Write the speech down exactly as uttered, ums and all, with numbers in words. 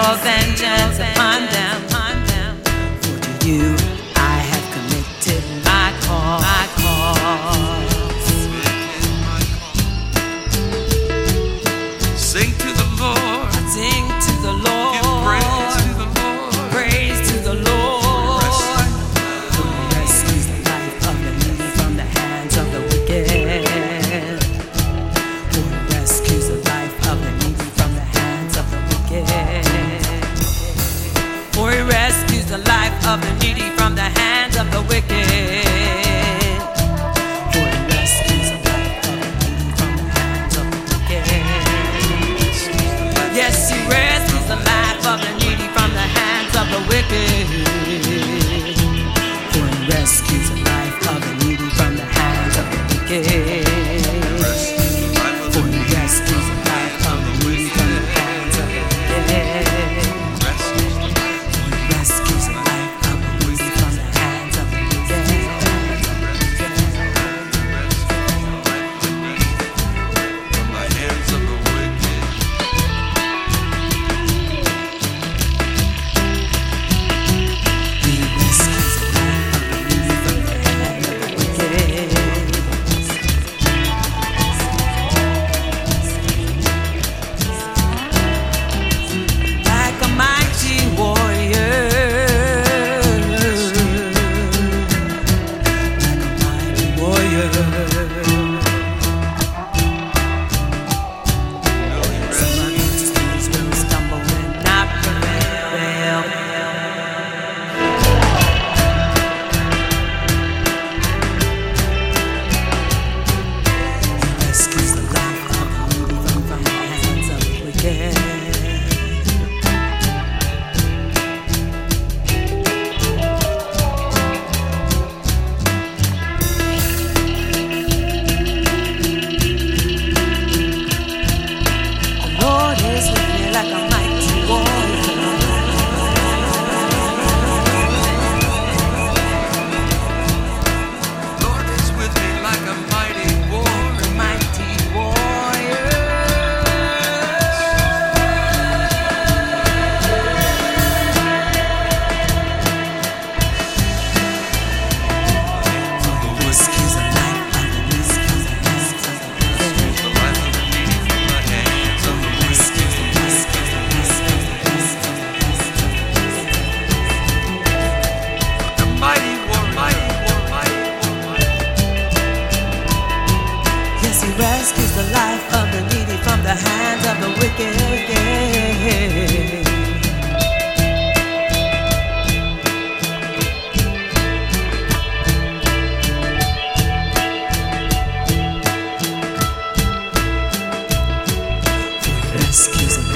your vengeance upon them. For to you I have committed my cause. My cause. Sing to the Lord. Sing to the Lord. Give praise to the Lord. Praise to the Lord. Who rescues the life of the needy from the hands of the wicked. Who rescues the life of the needy from the hands of the wicked. For he rescues the life of the needy from the hands of the wicked. For he rescues the life of the needy from the hands of the wicked. Yes, he rescues the life of the needy from the hands of the wicked. For he rescues the life of the needy from the hands of the wicked. For he rescues the life of the needy from the hands of the wicked. For he rescues the life of the needy from the hands of the wicked. From the hands of the wicked. He rescues the life of the needy from the hands of the wicked. Like a mighty warrior, like a mighty warrior. Some against these will stumble and not prevail. He rescues the life of the needy from, from the hands of the wicked. The Lord is with me like a mighty warrior. Lord is with me like a mighty warrior. A mighty warrior. Rescues the life of the needy from the hands of the wicked. The life of the needy from the hands of the wicked. The mighty war, mighty war, mighty war, mighty Yes, he rescues the life of the needy from the hands of the wicked. Rescues the